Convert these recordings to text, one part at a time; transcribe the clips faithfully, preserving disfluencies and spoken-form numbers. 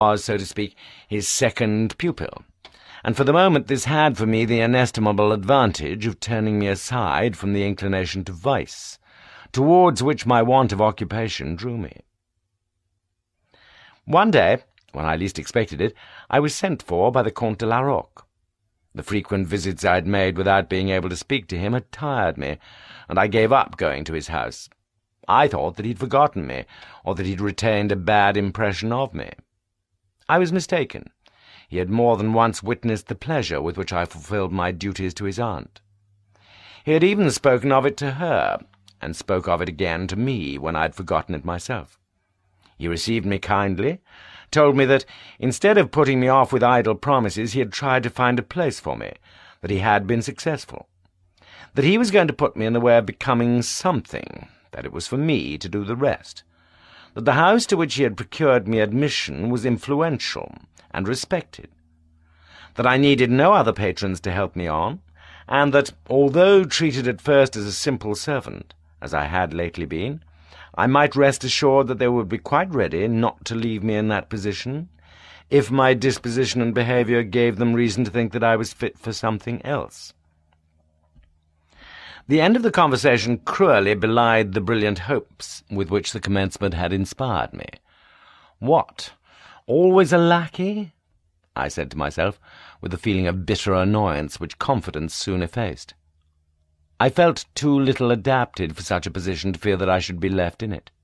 was, so to speak, his second pupil, and for the moment this had for me the inestimable advantage of turning me aside from the inclination to vice, towards which my want of occupation drew me. One day, when I least expected it, I was sent for by the Comte de la Roque. The frequent visits I had made without being able to speak to him had tired me, and I gave up going to his house. I thought that he'd forgotten me, or that he'd retained a bad impression of me. I was mistaken. He had more than once witnessed the pleasure with which I fulfilled my duties to his aunt. He had even spoken of it to her, and spoke of it again to me when I had forgotten it myself. He received me kindly, told me that, instead of putting me off with idle promises, he had tried to find a place for me, that he had been successful, that he was going to put me in the way of becoming something, that it was for me to do the rest, that the house to which he had procured me admission was influential and respected, that I needed no other patrons to help me on, and that, although treated at first as a simple servant, as I had lately been, I might rest assured that they would be quite ready not to leave me in that position, if my disposition and behaviour gave them reason to think that I was fit for something else. The end of the conversation cruelly belied the brilliant hopes with which the commencement had inspired me. What? Always a lackey? I said to myself, with a feeling of bitter annoyance which confidence soon effaced. I felt too little adapted for such a position to fear that I should be left in it.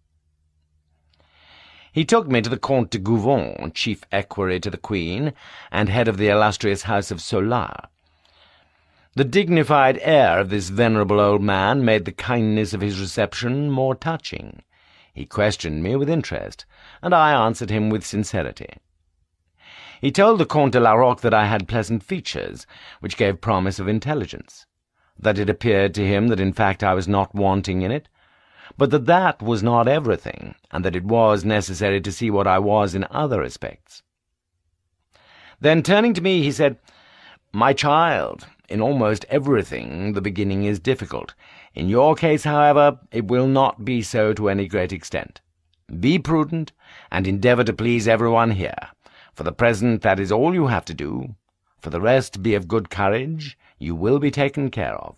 He took me to the Comte de Gouvon, chief equerry to the Queen, and head of the illustrious house of Solar. The dignified air of this venerable old man made the kindness of his reception more touching. He questioned me with interest, and I answered him with sincerity. He told the Comte de la Roque that I had pleasant features, which gave promise of intelligence, that it appeared to him that in fact I was not wanting in it, but that that was not everything, and that it was necessary to see what I was in other respects. Then, turning to me, he said, "My child, in almost everything the beginning is difficult. In your case, however, it will not be so to any great extent. Be prudent, and endeavour to please everyone here. For the present, that is all you have to do. For the rest, be of good courage. You will be taken care of."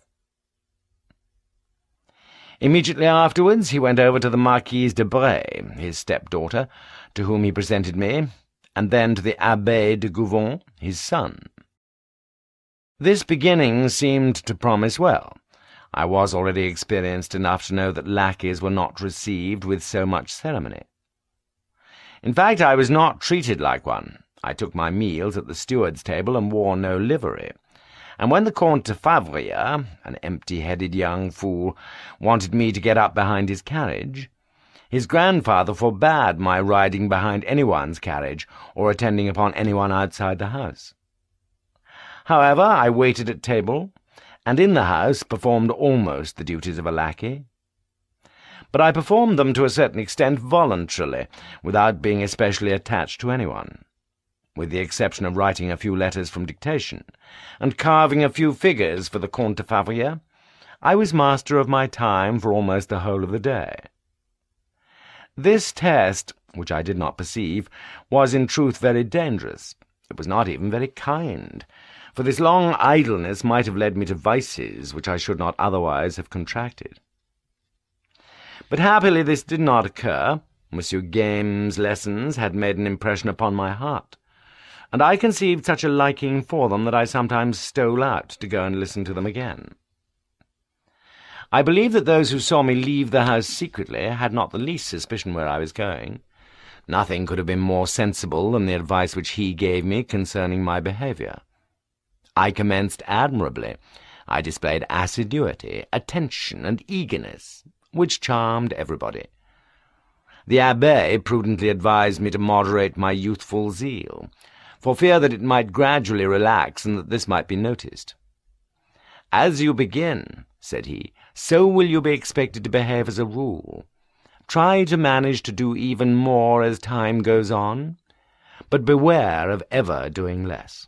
Immediately afterwards he went over to the Marquise de Bray, his stepdaughter, to whom he presented me, and then to the Abbé de Gouvon, his son. This beginning seemed to promise well. I was already experienced enough to know that lackeys were not received with so much ceremony. In fact, I was not treated like one. I took my meals at the steward's table and wore no livery, and when the Comte de Favria, an empty-headed young fool, wanted me to get up behind his carriage, his grandfather forbade my riding behind anyone's carriage or attending upon anyone outside the house. However, I waited at table, and in the house performed almost the duties of a lackey. But I performed them to a certain extent voluntarily, without being especially attached to anyone, with the exception of writing a few letters from dictation, and carving a few figures for the Comte de Favria. I was master of my time for almost the whole of the day. This test, which I did not perceive, was in truth very dangerous. It was not even very kind, for this long idleness might have led me to vices which I should not otherwise have contracted. But happily this did not occur. Monsieur Game's lessons had made an impression upon my heart, and I conceived such a liking for them that I sometimes stole out to go and listen to them again. I believe that those who saw me leave the house secretly had not the least suspicion where I was going. Nothing could have been more sensible than the advice which he gave me concerning my behaviour. I commenced admirably. I displayed assiduity, attention, and eagerness, which charmed everybody. The Abbé prudently advised me to moderate my youthful zeal, for fear that it might gradually relax and that this might be noticed. "As you begin," said he, "so will you be expected to behave as a rule. Try to manage to do even more as time goes on, but beware of ever doing less."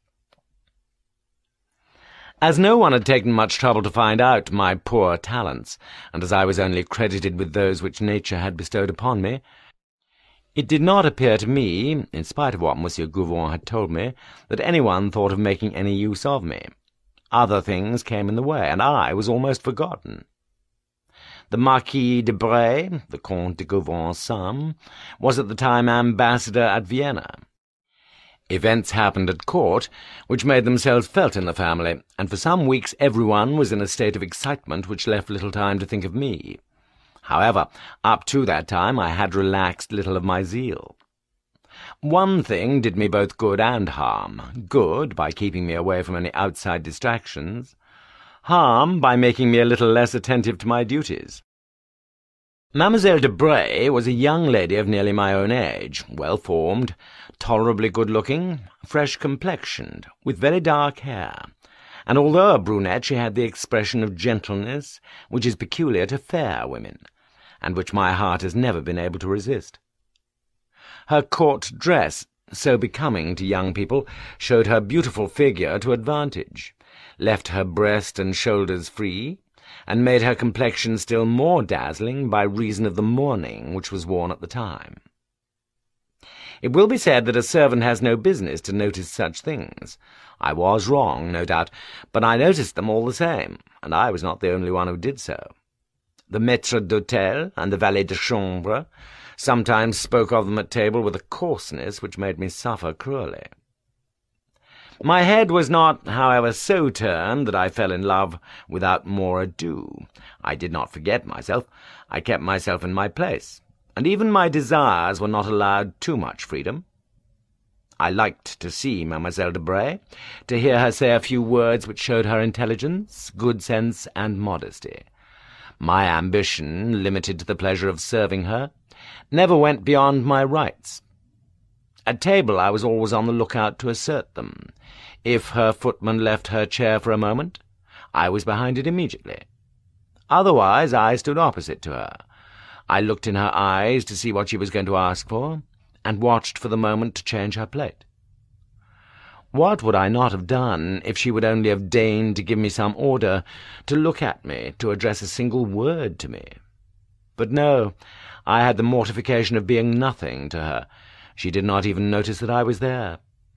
As no one had taken much trouble to find out my poor talents, and as I was only credited with those which nature had bestowed upon me, It did not appear to me, in spite of what Monsieur Gouvon had told me, that anyone thought of making any use of me. Other things came in the way, and I was almost forgotten. The Marquis de Bray, the Comte de Gouvon's son, was at the time ambassador at Vienna. Events happened at court which made themselves felt in the family, and for some weeks everyone was in a state of excitement which left little time to think of me. However, up to that time I had relaxed little of my zeal. One thing did me both good and harm. Good, by keeping me away from any outside distractions. Harm, by making me a little less attentive to my duties. Mademoiselle de Bray was a young lady of nearly my own age, well-formed, tolerably good-looking, fresh-complexioned, with very dark hair, and although a brunette she had the expression of gentleness which is peculiar to fair women, and which my heart has never been able to resist. Her court dress, so becoming to young people, showed her beautiful figure to advantage, left her breast and shoulders free, and made her complexion still more dazzling by reason of the mourning which was worn at the time. It will be said that a servant has no business to notice such things. I was wrong, no doubt, but I noticed them all the same, and I was not the only one who did so. The maître d'hôtel and the valet de chambre sometimes spoke of them at table with a coarseness which made me suffer cruelly. My head was not, however, so turned that I fell in love without more ado. I did not forget myself. I kept myself in my place, and even my desires were not allowed too much freedom. I liked to see Mademoiselle de Bray, to hear her say a few words which showed her intelligence, good sense, and modesty. My ambition, limited to the pleasure of serving her, never went beyond my rights. At table I was always on the lookout to assert them. If her footman left her chair for a moment, I was behind it immediately. Otherwise I stood opposite to her. I looked in her eyes to see what she was going to ask for, and watched for the moment to change her plate. What would I not have done if she would only have deigned to give me some order, to look at me, to address a single word to me? But no, I had the mortification of being nothing to her. She did not even notice that I was there.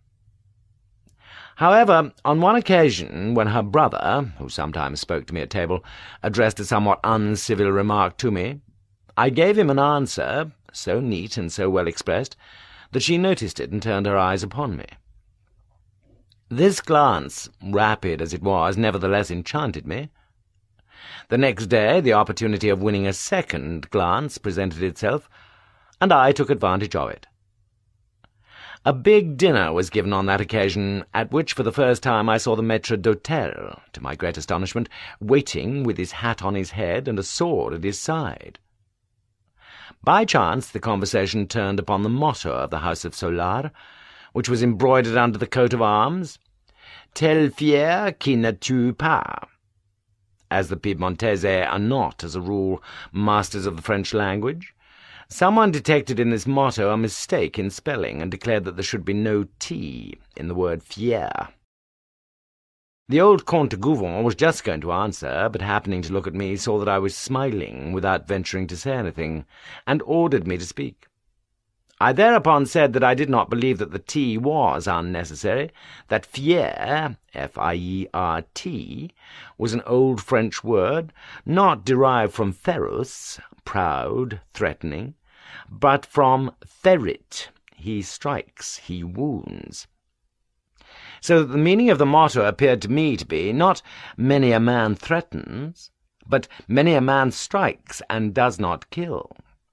However, on one occasion, when her brother, who sometimes spoke to me at table, addressed a somewhat uncivil remark to me, I gave him an answer, so neat and so well expressed, that she noticed it and turned her eyes upon me. This glance, rapid as it was, nevertheless enchanted me. The next day the opportunity of winning a second glance presented itself, and I took advantage of it. A big dinner was given on that occasion, at which for the first time I saw the maître d'hôtel, to my great astonishment, waiting with his hat on his head and a sword at his side. By chance the conversation turned upon the motto of the House of Solar, which was embroidered under the coat of arms, Tel fier qui ne tue pas. As the Piedmontese are not, as a rule, masters of the French language, someone detected in this motto a mistake in spelling, and declared that there should be no T in the word fier. The old Comte de Gouvon was just going to answer, but happening to look at me, saw that I was smiling without venturing to say anything, and ordered me to speak. I thereupon said that I did not believe that the T was unnecessary, that fier, F I E R T, was an old French word, not derived from ferus, proud, threatening, but from ferit, he strikes, he wounds. So that the meaning of the motto appeared to me to be not many a man threatens, but many a man strikes and does not kill.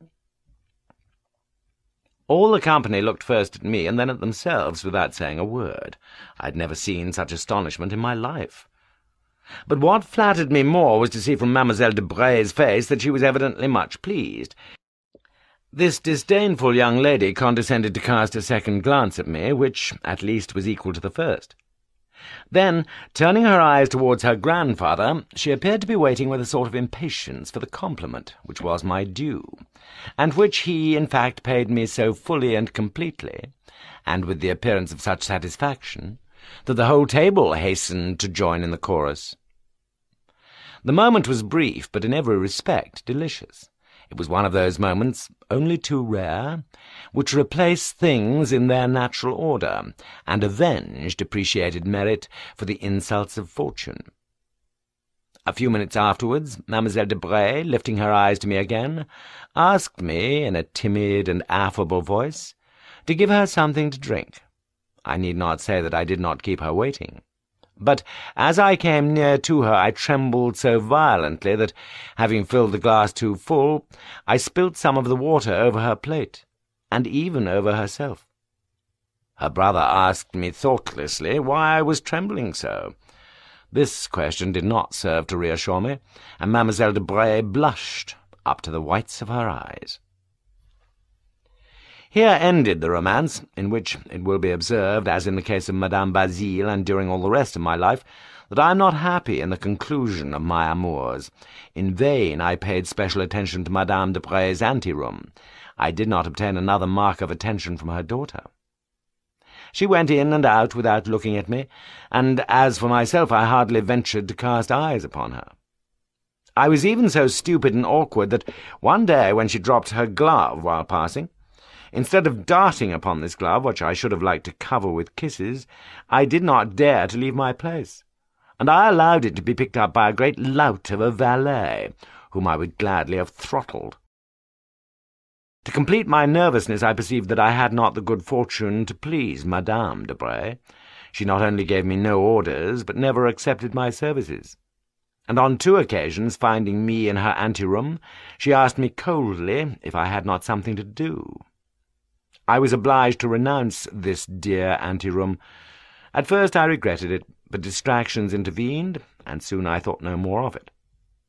All the company looked first at me and then at themselves without saying a word. I had never seen such astonishment in my life. But what flattered me more was to see from Mademoiselle de Bray's face that she was evidently much pleased. This disdainful young lady condescended to cast a second glance at me, which, at least, was equal to the first. Then, turning her eyes towards her grandfather, she appeared to be waiting with a sort of impatience for the compliment which was my due, and which he, in fact, paid me so fully and completely, and with the appearance of such satisfaction, that the whole table hastened to join in the chorus. The moment was brief, but in every respect delicious. It was one of those moments, only too rare, which replace things in their natural order, and avenge depreciated merit for the insults of fortune. A few minutes afterwards, Mademoiselle de Bray, lifting her eyes to me again, asked me, in a timid and affable voice, to give her something to drink. I need not say that I did not keep her waiting. But as I came near to her, I trembled so violently that, having filled the glass too full, I spilt some of the water over her plate, and even over herself. Her brother asked me thoughtlessly why I was trembling so. This question did not serve to reassure me, and Mademoiselle de Bray blushed up to the whites of her eyes. Here ended the romance, in which it will be observed, as in the case of Madame Basile and during all the rest of my life, that I am not happy in the conclusion of my amours. In vain I paid special attention to Madame de Bray's anteroom. I did not obtain another mark of attention from her daughter. She went in and out without looking at me, and as for myself I hardly ventured to cast eyes upon her. I was even so stupid and awkward that one day, when she dropped her glove while passing, instead of darting upon this glove, which I should have liked to cover with kisses, I did not dare to leave my place, and I allowed it to be picked up by a great lout of a valet, whom I would gladly have throttled. To complete my nervousness, I perceived that I had not the good fortune to please Madame de Bray. She not only gave me no orders, but never accepted my services, and on two occasions, finding me in her anteroom, she asked me coldly if I had not something to do. I was obliged to renounce this dear anteroom. At first I regretted it, but distractions intervened, and soon I thought no more of it.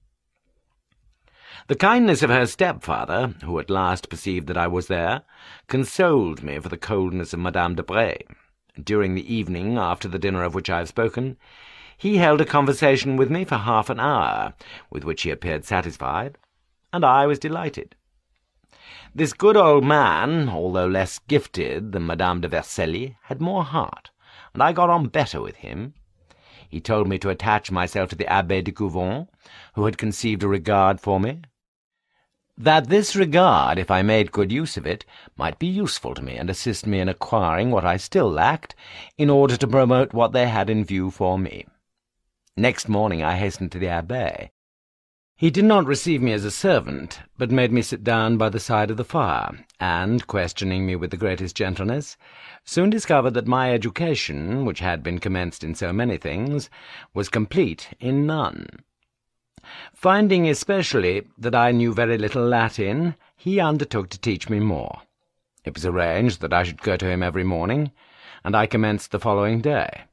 The kindness of her stepfather, who at last perceived that I was there, consoled me for the coldness of Madame de Bray. During the evening, after the dinner of which I have spoken, he held a conversation with me for half an hour, with which he appeared satisfied, and I was delighted. This good old man, although less gifted than Madame de Vercelli, had more heart, and I got on better with him. He told me to attach myself to the Abbé de Couvent, who had conceived a regard for me, that this regard, if I made good use of it, might be useful to me and assist me in acquiring what I still lacked, in order to promote what they had in view for me. Next morning I hastened to the Abbé. He did not receive me as a servant, but made me sit down by the side of the fire, and, questioning me with the greatest gentleness, soon discovered that my education, which had been commenced in so many things, was complete in none. Finding especially that I knew very little Latin, he undertook to teach me more. It was arranged that I should go to him every morning, and I commenced the following day.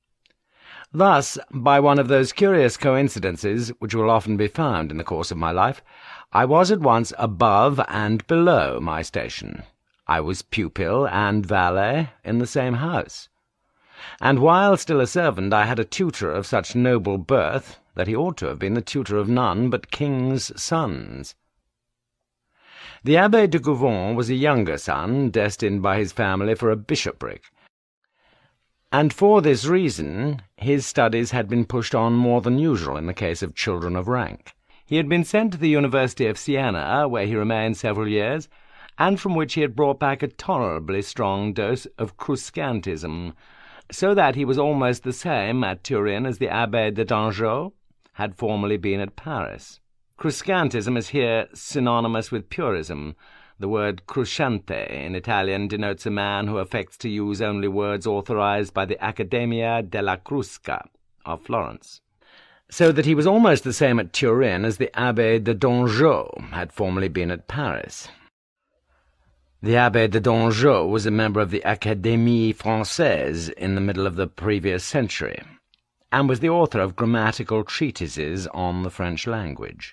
Thus, by one of those curious coincidences which will often be found in the course of my life, I was at once above and below my station. I was pupil and valet in the same house, and while still a servant I had a tutor of such noble birth that he ought to have been the tutor of none but kings' sons. The Abbé de Couvent was a younger son, destined by his family for a bishopric, and for this reason his studies had been pushed on more than usual in the case of children of rank. He had been sent to the University of Siena, where he remained several years, and from which he had brought back a tolerably strong dose of Cruscantism, so that he was almost the same at Turin as the Abbé de Dangeau had formerly been at Paris. Cruscantism is here synonymous with purism. The word cruciante in Italian denotes a man who affects to use only words authorized by the Accademia della Crusca of Florence, so that he was almost the same at Turin as the Abbé de Dangeau had formerly been at Paris. The Abbé de Dangeau was a member of the Académie Française in the middle of the previous century, and was the author of grammatical treatises on the French language.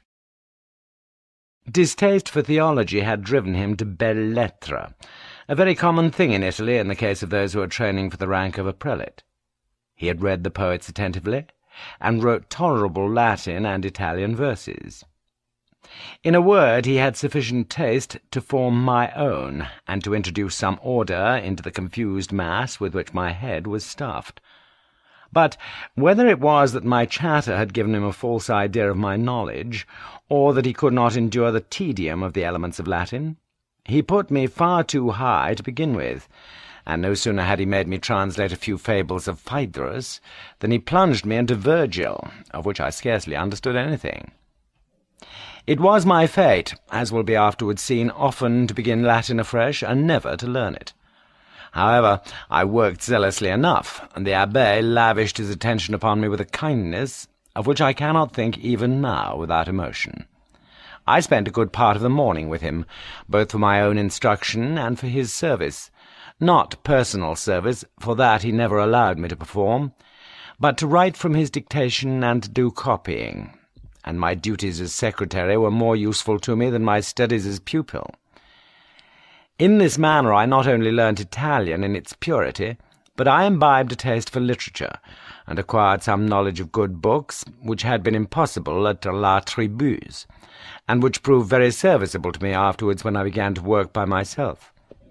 Distaste for theology had driven him to belles lettres, a very common thing in Italy in the case of those who are training for the rank of a prelate. He had read the poets attentively, and wrote tolerable Latin and Italian verses. In a word, he had sufficient taste to form my own, and to introduce some order into the confused mass with which my head was stuffed. But whether it was that my chatter had given him a false idea of my knowledge, or that he could not endure the tedium of the elements of Latin, he put me far too high to begin with, and no sooner had he made me translate a few fables of Phaedrus than he plunged me into Virgil, of which I scarcely understood anything. It was my fate, as will be afterwards seen, often to begin Latin afresh and never to learn it. However, I worked zealously enough, and the Abbé lavished his attention upon me with a kindness of which I cannot think even now without emotion. I spent a good part of the morning with him, both for my own instruction and for his service, not personal service, for that he never allowed me to perform, but to write from his dictation and to do copying, and my duties as secretary were more useful to me than my studies as pupil. In this manner I not only learnt Italian in its purity, but I imbibed a taste for literature, and acquired some knowledge of good books, which had been impossible at La Tribu's, and which proved very serviceable to me afterwards when I began to work by myself.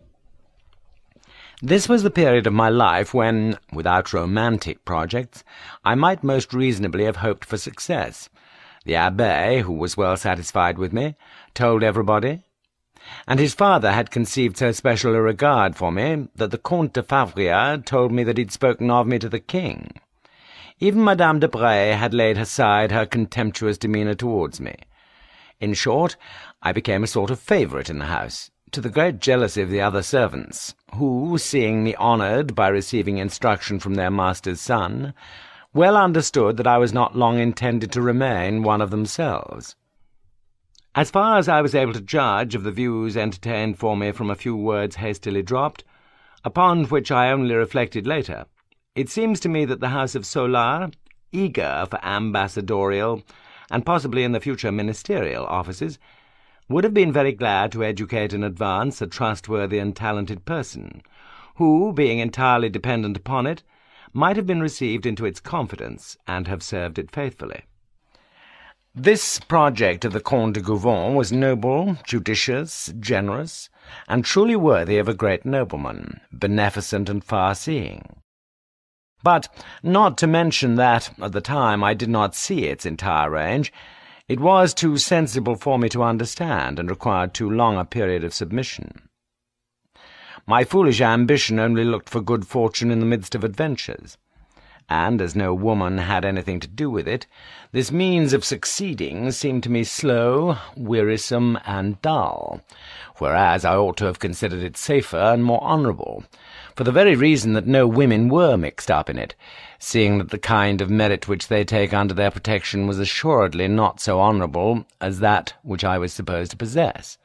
This was the period of my life when, without romantic projects, I might most reasonably have hoped for success. The Abbé, who was well satisfied with me, told everybody, and his father had conceived so special a regard for me that the Comte de Favria told me that he'd spoken of me to the king. Even Madame de Bray had laid aside her contemptuous demeanour towards me. In short, I became a sort of favourite in the house, to the great jealousy of the other servants, who, seeing me honoured by receiving instruction from their master's son, well understood that I was not long intended to remain one of themselves. As far as I was able to judge of the views entertained for me from a few words hastily dropped, upon which I only reflected later, it seems to me that the house of Solar, eager for ambassadorial, and possibly in the future ministerial offices, would have been very glad to educate in advance a trustworthy and talented person, who, being entirely dependent upon it, might have been received into its confidence and have served it faithfully. This project of the Comte de Gouvion was noble, judicious, generous, and truly worthy of a great nobleman, beneficent and far-seeing. But, not to mention that, at the time, I did not see its entire range, it was too sensible for me to understand, and required too long a period of submission. My foolish ambition only looked for good fortune in the midst of adventures, and as no woman had anything to do with it, this means of succeeding seemed to me slow, wearisome, and dull, whereas I ought to have considered it safer and more honourable, for the very reason that no women were mixed up in it, seeing that the kind of merit which they take under their protection was assuredly not so honourable as that which I was supposed to possess.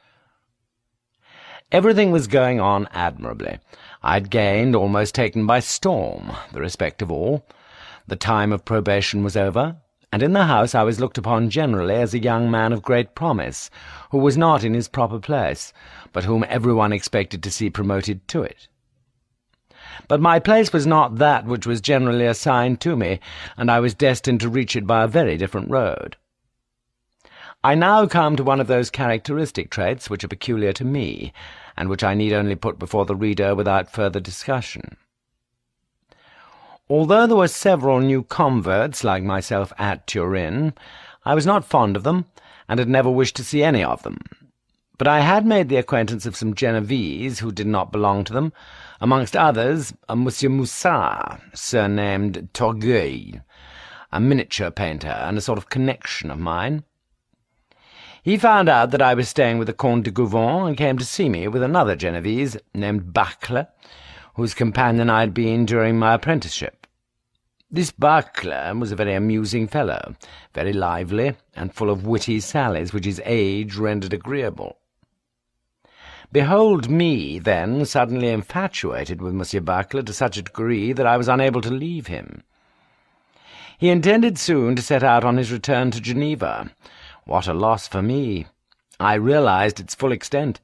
Everything was going on admirably. I had gained, almost taken by storm, the respect of all. The time of probation was over, and in the house I was looked upon generally as a young man of great promise, who was not in his proper place, but whom everyone expected to see promoted to it. But my place was not that which was generally assigned to me, and I was destined to reach it by a very different road. I now come to one of those characteristic traits which are peculiar to me, and which I need only put before the reader without further discussion. Although there were several new converts like myself at Turin, I was not fond of them, and had never wished to see any of them. But I had made the acquaintance of some Genevese who did not belong to them, amongst others a Monsieur Moussat, surnamed Torgueil, a miniature painter and a sort of connection of mine. He found out that I was staying with the Comte de Gouvion, and came to see me with another Genevese named Bacle, whose companion I had been during my apprenticeship. This Bacle was a very amusing fellow, very lively, and full of witty sallies which his age rendered agreeable. Behold me, then, suddenly infatuated with Monsieur Bacle to such a degree that I was unable to leave him. He intended soon to set out on his return to Geneva. What a loss for me! I realized its full extent.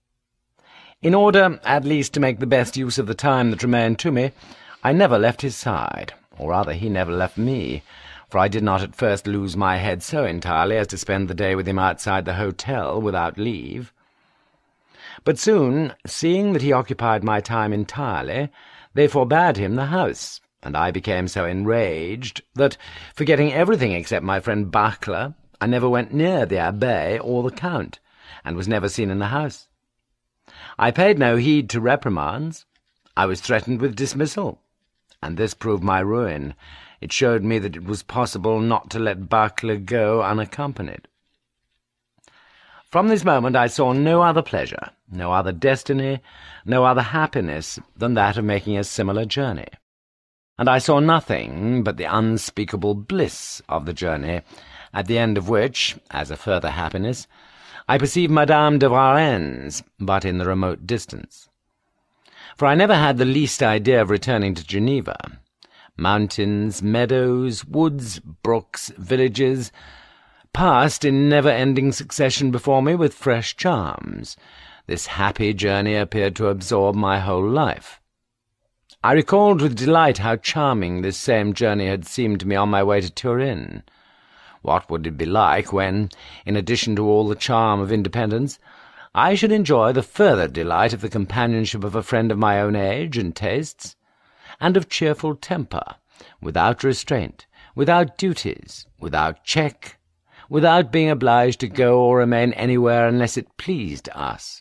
In order, at least, to make the best use of the time that remained to me, I never left his side, or rather he never left me, for I did not at first lose my head so entirely as to spend the day with him outside the hotel without leave. But soon, seeing that he occupied my time entirely, they forbade him the house, and I became so enraged that, forgetting everything except my friend Barclay, I never went near the Abbé or the Count, and was never seen in the house. I paid no heed to reprimands. I was threatened with dismissal, and this proved my ruin. It showed me that it was possible not to let Barclay go unaccompanied. From this moment I saw no other pleasure, no other destiny, no other happiness than that of making a similar journey. And I saw nothing but the unspeakable bliss of the journey, at the end of which, as a further happiness, I perceived Madame de Varennes, but in the remote distance. For I never had the least idea of returning to Geneva. Mountains, meadows, woods, brooks, villages passed in never-ending succession before me with fresh charms. This happy journey appeared to absorb my whole life. I recalled with delight how charming this same journey had seemed to me on my way to Turin. What would it be like when, in addition to all the charm of independence, I should enjoy the further delight of the companionship of a friend of my own age and tastes, and of cheerful temper, without restraint, without duties, without check, without being obliged to go or remain anywhere unless it pleased us.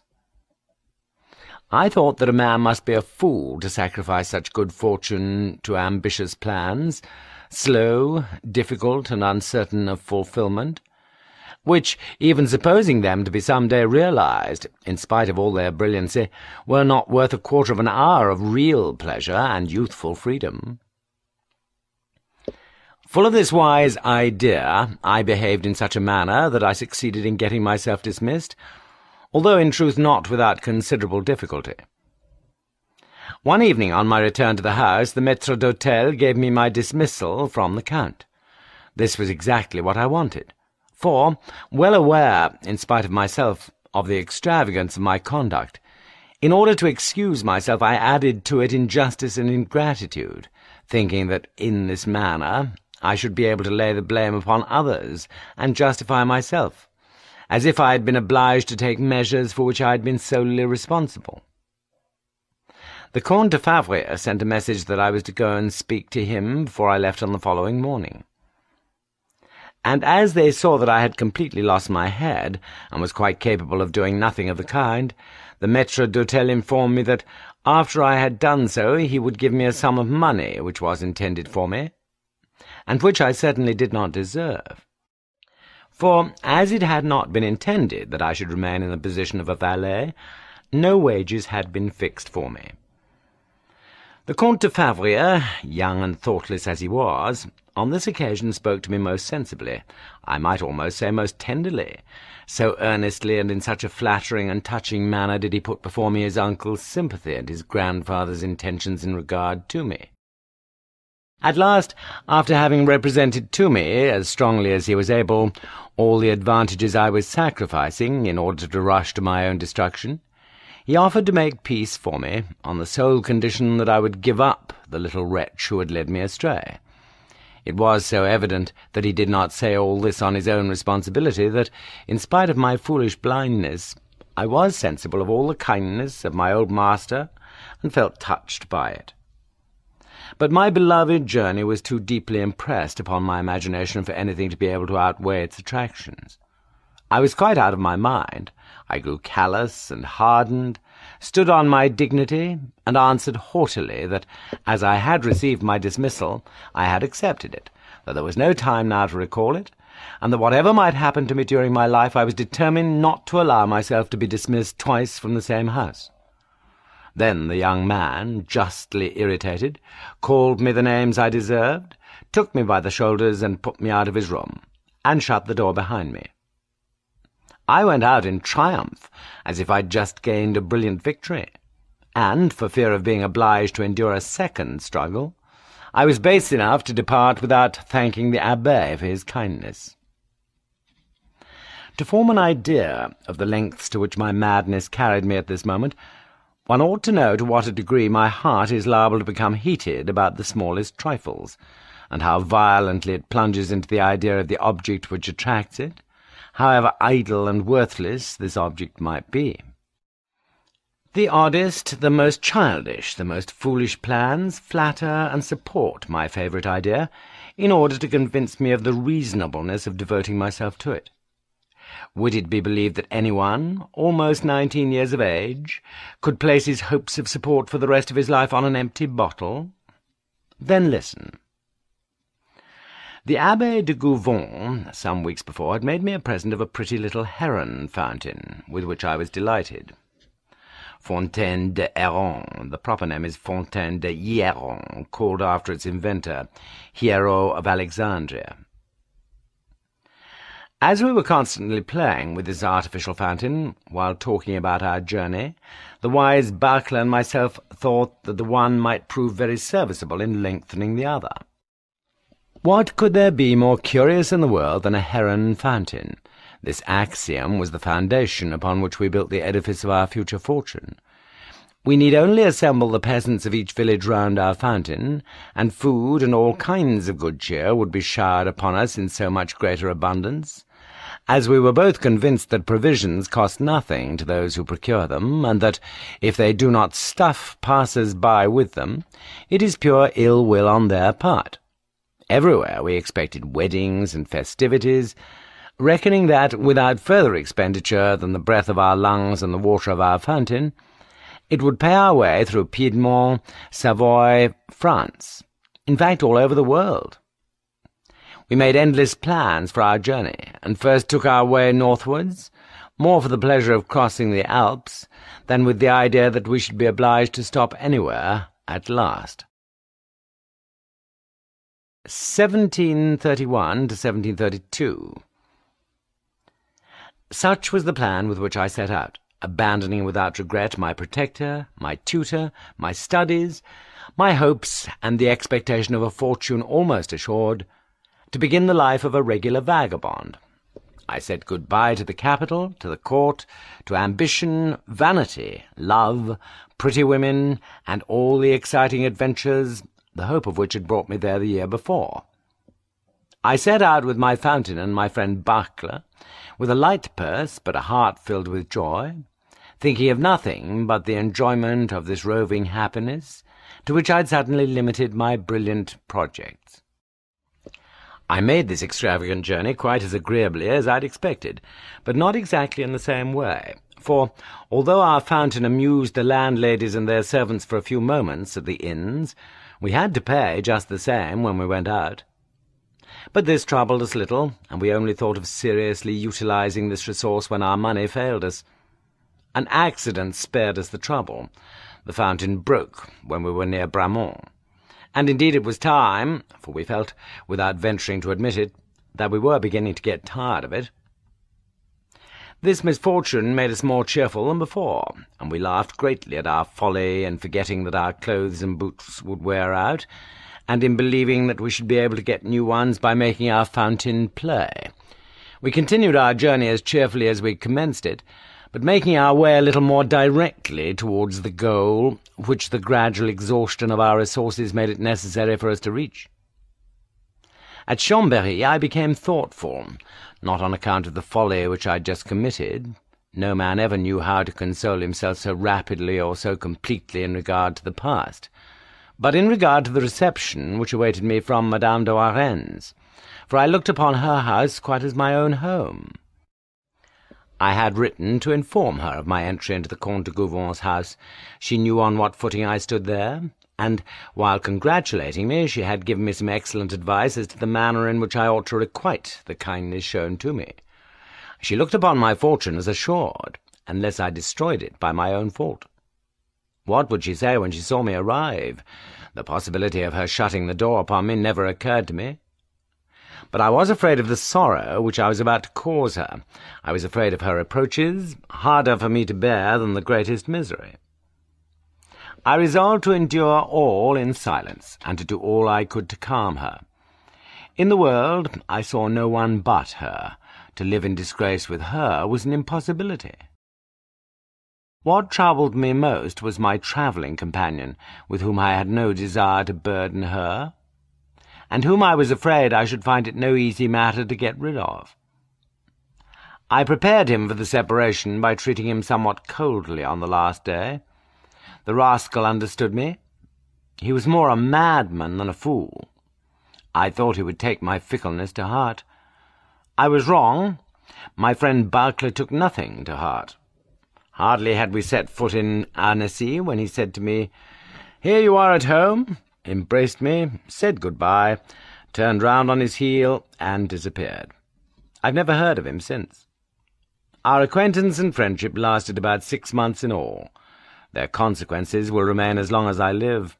I thought that a man must be a fool to sacrifice such good fortune to ambitious plans, slow, difficult, and uncertain of fulfilment, which, even supposing them to be some day realized, in spite of all their brilliancy, were not worth a quarter of an hour of real pleasure and youthful freedom. Full of this wise idea, I behaved in such a manner that I succeeded in getting myself dismissed, although in truth not without considerable difficulty. One evening on my return to the house, the maître d'hôtel gave me my dismissal from the Count. This was exactly what I wanted, for, well aware, in spite of myself, of the extravagance of my conduct, in order to excuse myself I added to it injustice and ingratitude, thinking that in this manner I should be able to lay the blame upon others and justify myself, as if I had been obliged to take measures for which I had been solely responsible. The Comte de Favre sent a message that I was to go and speak to him before I left on the following morning. And as they saw that I had completely lost my head, and was quite capable of doing nothing of the kind, the maître d'hôtel informed me that, after I had done so, he would give me a sum of money which was intended for me, and which I certainly did not deserve. For, as it had not been intended that I should remain in the position of a valet, no wages had been fixed for me. The Comte de Favre, young and thoughtless as he was, on this occasion spoke to me most sensibly, I might almost say most tenderly, so earnestly and in such a flattering and touching manner did he put before me his uncle's sympathy and his grandfather's intentions in regard to me. At last, after having represented to me, as strongly as he was able, all the advantages I was sacrificing in order to rush to my own destruction, he offered to make peace for me, on the sole condition that I would give up the little wretch who had led me astray. It was so evident that he did not say all this on his own responsibility that, in spite of my foolish blindness, I was sensible of all the kindness of my old master, and felt touched by it. But my beloved journey was too deeply impressed upon my imagination for anything to be able to outweigh its attractions. I was quite out of my mind. I grew callous and hardened, stood on my dignity, and answered haughtily that, as I had received my dismissal, I had accepted it, that there was no time now to recall it, and that whatever might happen to me during my life, I was determined not to allow myself to be dismissed twice from the same house. Then the young man, justly irritated, called me the names I deserved, took me by the shoulders and put me out of his room, and shut the door behind me. I went out in triumph, as if I'd just gained a brilliant victory, and, for fear of being obliged to endure a second struggle, I was base enough to depart without thanking the Abbé for his kindness. To form an idea of the lengths to which my madness carried me at this moment, one ought to know to what a degree my heart is liable to become heated about the smallest trifles, and how violently it plunges into the idea of the object which attracts it, however idle and worthless this object might be. The oddest, the most childish, the most foolish plans flatter and support my favourite idea, in order to convince me of the reasonableness of devoting myself to it. Would it be believed that anyone, almost nineteen years of age, could place his hopes of support for the rest of his life on an empty bottle? Then listen. The Abbé de Gouvon, some weeks before, had made me a present of a pretty little heron fountain, with which I was delighted. Fontaine de Héron. The proper name is Fontaine de Hieron, called after its inventor, Hiero of Alexandria. As we were constantly playing with this artificial fountain, while talking about our journey, the wise Barclay and myself thought that the one might prove very serviceable in lengthening the other. What could there be more curious in the world than a heron fountain? This axiom was the foundation upon which we built the edifice of our future fortune. We need only assemble the peasants of each village round our fountain, and food and all kinds of good cheer would be showered upon us in so much greater abundance. As we were both convinced that provisions cost nothing to those who procure them, and that, if they do not stuff passers-by with them, it is pure ill-will on their part. Everywhere we expected weddings and festivities, reckoning that, without further expenditure than the breath of our lungs and the water of our fountain, it would pay our way through Piedmont, Savoy, France, in fact all over the world. We made endless plans for our journey, and first took our way northwards, more for the pleasure of crossing the Alps than with the idea that we should be obliged to stop anywhere at last. seventeen thirty-one to seventeen thirty-two. Such was the plan with which I set out, abandoning without regret my protector, my tutor, my studies, my hopes, and the expectation of a fortune almost assured, to begin the life of a regular vagabond. I said good-bye to the capital, to the court, to ambition, vanity, love, pretty women, and all the exciting adventures, the hope of which had brought me there the year before. I set out with my fountain and my friend Barclay, with a light purse but a heart filled with joy, thinking of nothing but the enjoyment of this roving happiness, to which I had suddenly limited my brilliant projects. I made this extravagant journey quite as agreeably as I had expected, but not exactly in the same way, for, although our fountain amused the landladies and their servants for a few moments at the inns, we had to pay just the same when we went out. But this troubled us little, and we only thought of seriously utilizing this resource when our money failed us. An accident spared us the trouble. The fountain broke when we were near Bramont, and indeed it was time, for we felt, without venturing to admit it, that we were beginning to get tired of it. This misfortune made us more cheerful than before, and we laughed greatly at our folly in forgetting that our clothes and boots would wear out, and in believing that we should be able to get new ones by making our fountain play. We continued our journey as cheerfully as we commenced it, but making our way a little more directly towards the goal, which the gradual exhaustion of our resources made it necessary for us to reach. At Chambéry I became thoughtful, not on account of the folly which I had just committed. No man ever knew how to console himself so rapidly or so completely in regard to the past, but in regard to the reception which awaited me from Madame de Warens, for I looked upon her house quite as my own home. I had written to inform her of my entry into the Comte de Gouvon's house. She knew on what footing I stood there, and, while congratulating me, she had given me some excellent advice as to the manner in which I ought to requite the kindness shown to me. She looked upon my fortune as assured, unless I destroyed it by my own fault. What would she say when she saw me arrive? The possibility of her shutting the door upon me never occurred to me. But I was afraid of the sorrow which I was about to cause her. I was afraid of her reproaches, harder for me to bear than the greatest misery. I resolved to endure all in silence, and to do all I could to calm her. In the world I saw no one but her. To live in disgrace with her was an impossibility. What troubled me most was my travelling companion, with whom I had no desire to burden her, and whom I was afraid I should find it no easy matter to get rid of. I prepared him for the separation by treating him somewhat coldly on the last day. The rascal understood me. He was more a madman than a fool. I thought he would take my fickleness to heart. I was wrong. My friend Barclay took nothing to heart. Hardly had we set foot in Annecy when he said to me, "Here you are at home," embraced me, said good-bye, turned round on his heel, and disappeared. I've never heard of him since. Our acquaintance and friendship lasted about six months in all. Their consequences will remain as long as I live.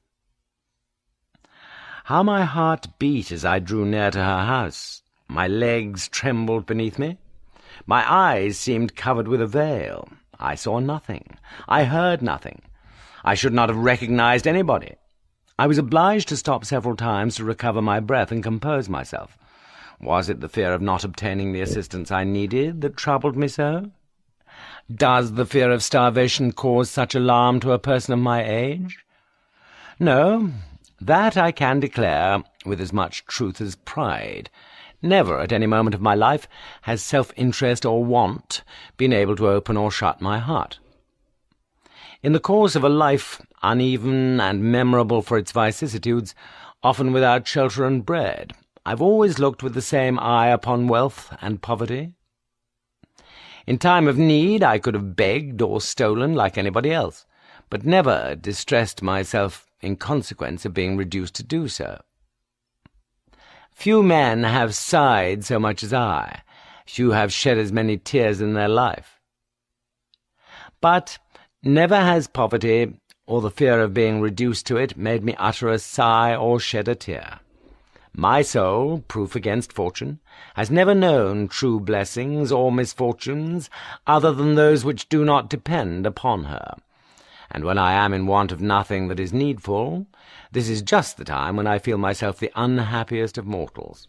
How my heart beat as I drew near to her house. My legs trembled beneath me. My eyes seemed covered with a veil. I saw nothing. I heard nothing. I should not have recognized anybody. I was obliged to stop several times to recover my breath and compose myself. Was it the fear of not obtaining the assistance I needed that troubled me so? Does the fear of starvation cause such alarm to a person of my age? No, that I can declare with as much truth as pride. Never at any moment of my life has self-interest or want been able to open or shut my heart. In the course of a life uneven and memorable for its vicissitudes, often without shelter and bread, I've always looked with the same eye upon wealth and poverty. In time of need I could have begged or stolen like anybody else, but never distressed myself in consequence of being reduced to do so. Few men have sighed so much as I. Few have shed as many tears in their life. But never has poverty, or the fear of being reduced to it, made me utter a sigh or shed a tear. My soul, proof against fortune, has never known true blessings or misfortunes other than those which do not depend upon her. And when I am in want of nothing that is needful, this is just the time when I feel myself the unhappiest of mortals.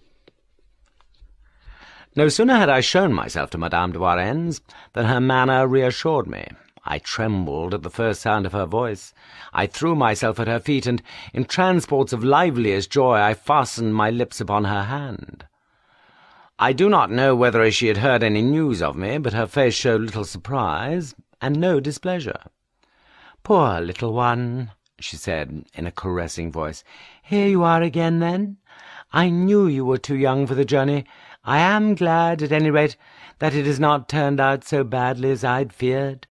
No sooner had I shown myself to Madame de Warens than her manner reassured me. I trembled at the first sound of her voice. I threw myself at her feet, and in transports of liveliest joy I fastened my lips upon her hand. I do not know whether she had heard any news of me, but her face showed little surprise and no displeasure. "Poor little one," she said in a caressing voice. "Here you are again, then? I knew you were too young for the journey. I am glad, at any rate, that it has not turned out so badly as I'd feared."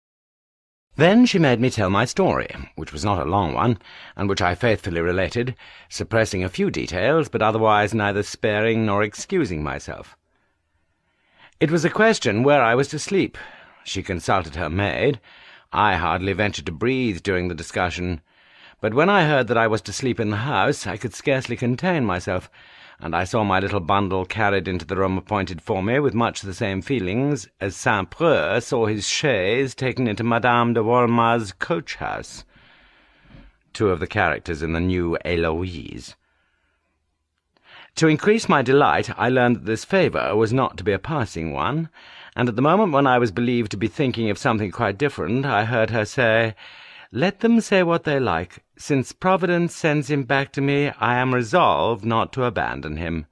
Then she made me tell my story, which was not a long one, and which I faithfully related, suppressing a few details, but otherwise neither sparing nor excusing myself. It was a question where I was to sleep. She consulted her maid. I hardly ventured to breathe during the discussion, but when I heard that I was to sleep in the house, I could scarcely contain myself, and I saw my little bundle carried into the room appointed for me with much the same feelings as Saint-Preux saw his chaise taken into Madame de Walmer's coach-house, two of the characters in the new Héloïse. To increase my delight, I learned that this favour was not to be a passing one, and at the moment when I was believed to be thinking of something quite different, I heard her say, "Let them say what they like. Since Providence sends him back to me, I am resolved not to abandon him."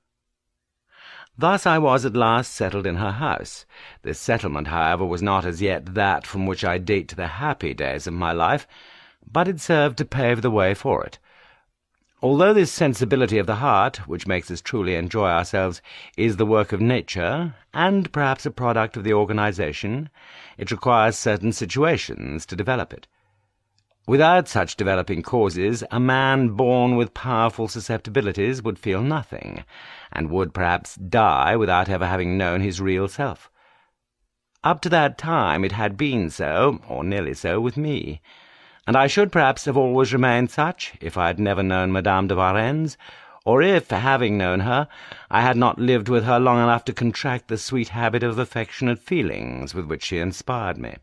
Thus I was at last settled in her house. This settlement, however, was not as yet that from which I date the happy days of my life, but it served to pave the way for it. Although this sensibility of the heart, which makes us truly enjoy ourselves, is the work of nature, and perhaps a product of the organization, it requires certain situations to develop it. Without such developing causes, a man born with powerful susceptibilities would feel nothing, and would perhaps die without ever having known his real self. Up to that time it had been so, or nearly so, with me, and I should perhaps have always remained such if I had never known Madame de Warens, or if, having known her, I had not lived with her long enough to contract the sweet habit of affectionate feelings with which she inspired me.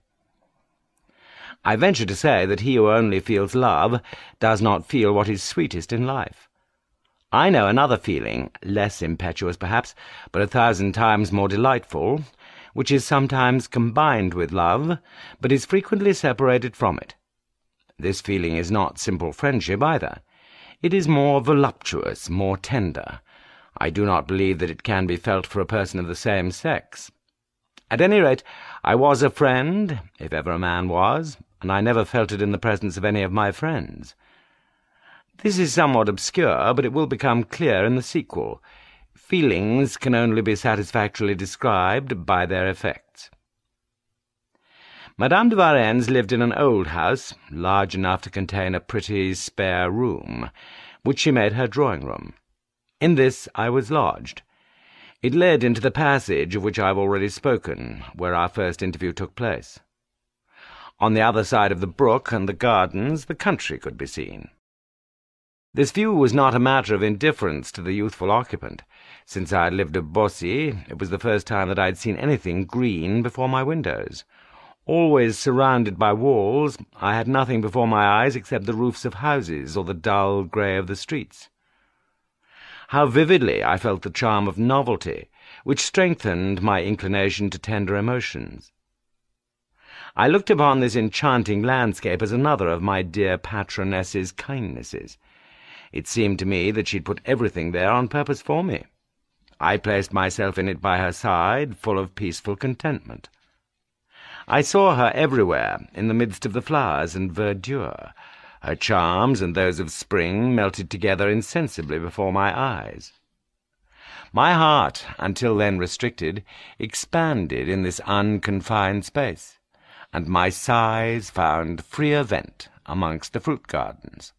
I venture to say that he who only feels love does not feel what is sweetest in life. I know another feeling, less impetuous perhaps, but a thousand times more delightful, which is sometimes combined with love, but is frequently separated from it. This feeling is not simple friendship either. It is more voluptuous, more tender. I do not believe that it can be felt for a person of the same sex. At any rate, I was a friend, if ever a man was, and I never felt it in the presence of any of my friends. This is somewhat obscure, but it will become clear in the sequel. Feelings can only be satisfactorily described by their effects. Madame de Varennes lived in an old house, large enough to contain a pretty spare room, which she made her drawing-room. In this I was lodged. It led into the passage of which I have already spoken, where our first interview took place. On the other side of the brook and the gardens the country could be seen. This view was not a matter of indifference to the youthful occupant. Since I had lived at Bossy, it was the first time that I had seen anything green before my windows. Always surrounded by walls, I had nothing before my eyes except the roofs of houses or the dull grey of the streets. How vividly I felt the charm of novelty, which strengthened my inclination to tender emotions. I looked upon this enchanting landscape as another of my dear patroness's kindnesses. It seemed to me that she'd put everything there on purpose for me. I placed myself in it by her side, full of peaceful contentment. I saw her everywhere, in the midst of the flowers and verdure. Her charms and those of spring melted together insensibly before my eyes. My heart, until then restricted, expanded in this unconfined space, and my sighs found freer vent amongst the fruit gardens.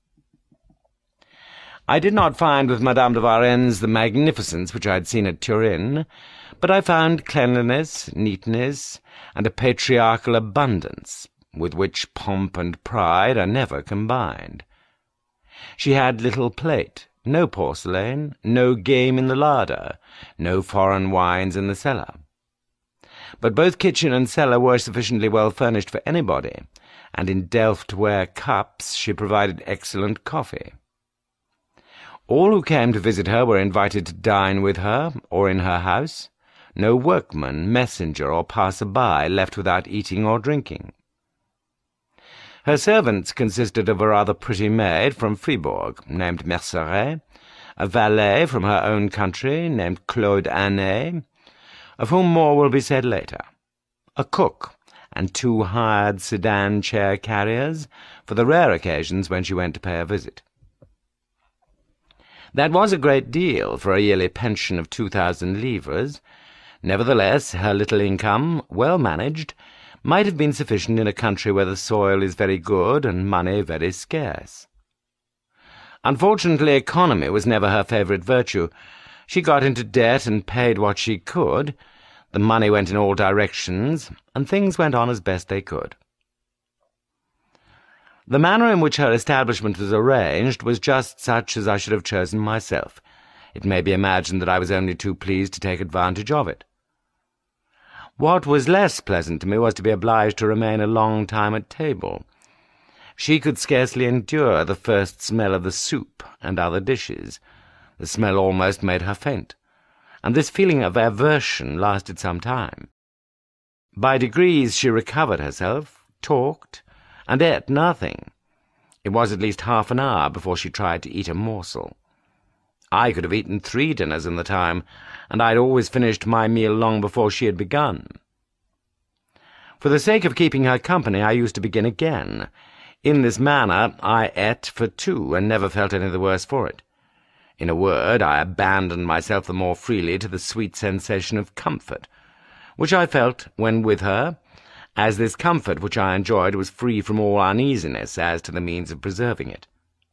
I did not find with Madame de Varennes the magnificence which I had seen at Turin, but I found cleanliness, neatness, and a patriarchal abundance, with which pomp and pride are never combined. She had little plate, no porcelain, no game in the larder, no foreign wines in the cellar. But both kitchen and cellar were sufficiently well furnished for anybody, and in Delft-ware cups she provided excellent coffee. All who came to visit her were invited to dine with her, or in her house. No workman, messenger, or passer-by left without eating or drinking. Her servants consisted of a rather pretty maid from Fribourg, named Merceret, a valet from her own country, named Claude Anet, of whom more will be said later, a cook, and two hired sedan chair carriers for the rare occasions when she went to pay a visit. That was a great deal for a yearly pension of two thousand livres. Nevertheless, her little income, well managed, might have been sufficient in a country where the soil is very good and money very scarce. Unfortunately, economy was never her favourite virtue. She got into debt and paid what she could. The money went in all directions, and things went on as best they could. The manner in which her establishment was arranged was just such as I should have chosen myself. It may be imagined that I was only too pleased to take advantage of it. What was less pleasant to me was to be obliged to remain a long time at table. She could scarcely endure the first smell of the soup and other dishes. The smell almost made her faint, and this feeling of aversion lasted some time. By degrees she recovered herself, talked, and ate nothing. It was at least half an hour before she tried to eat a morsel. I could have eaten three dinners in the time, and I had always finished my meal long before she had begun. For the sake of keeping her company, I used to begin again. In this manner I ate for two, and never felt any the worse for it. In a word, I abandoned myself the more freely to the sweet sensation of comfort, which I felt when with her, as this comfort which I enjoyed was free from all uneasiness as to the means of preserving it.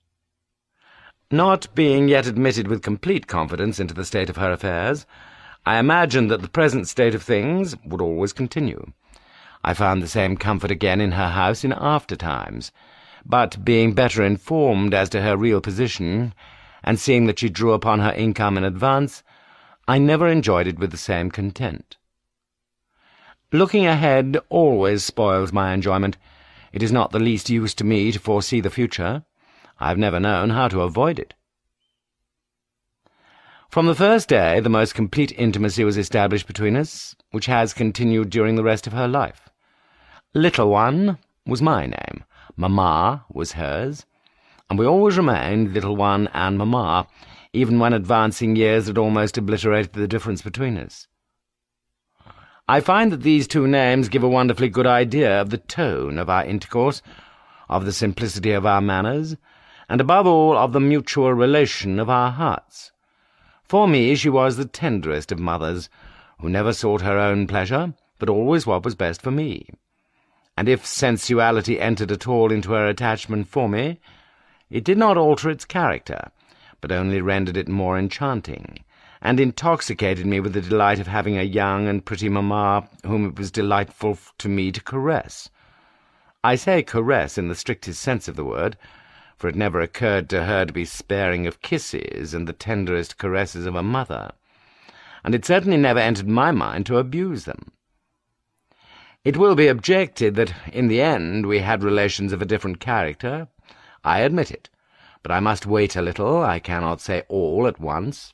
Not being yet admitted with complete confidence into the state of her affairs, I imagined that the present state of things would always continue. I found the same comfort again in her house in after-times, but being better informed as to her real position, and seeing that she drew upon her income in advance, I never enjoyed it with the same content. Looking ahead always spoils my enjoyment. It is not the least use to me to foresee the future. I have never known how to avoid it. From the first day, the most complete intimacy was established between us, which has continued during the rest of her life. Little One was my name, Mamma was hers, and we always remained Little One and Mamma, even when advancing years had almost obliterated the difference between us. I find that these two names give a wonderfully good idea of the tone of our intercourse, of the simplicity of our manners, and above all of the mutual relation of our hearts. For me she was the tenderest of mothers, who never sought her own pleasure, but always what was best for me. And if sensuality entered at all into her attachment for me, it did not alter its character, but only rendered it more enchanting, and intoxicated me with the delight of having a young and pretty mamma whom it was delightful to me to caress. I say caress in the strictest sense of the word, for it never occurred to her to be sparing of kisses and the tenderest caresses of a mother, and it certainly never entered my mind to abuse them. It will be objected that in the end we had relations of a different character. I admit it, but I must wait a little. I cannot say all at once.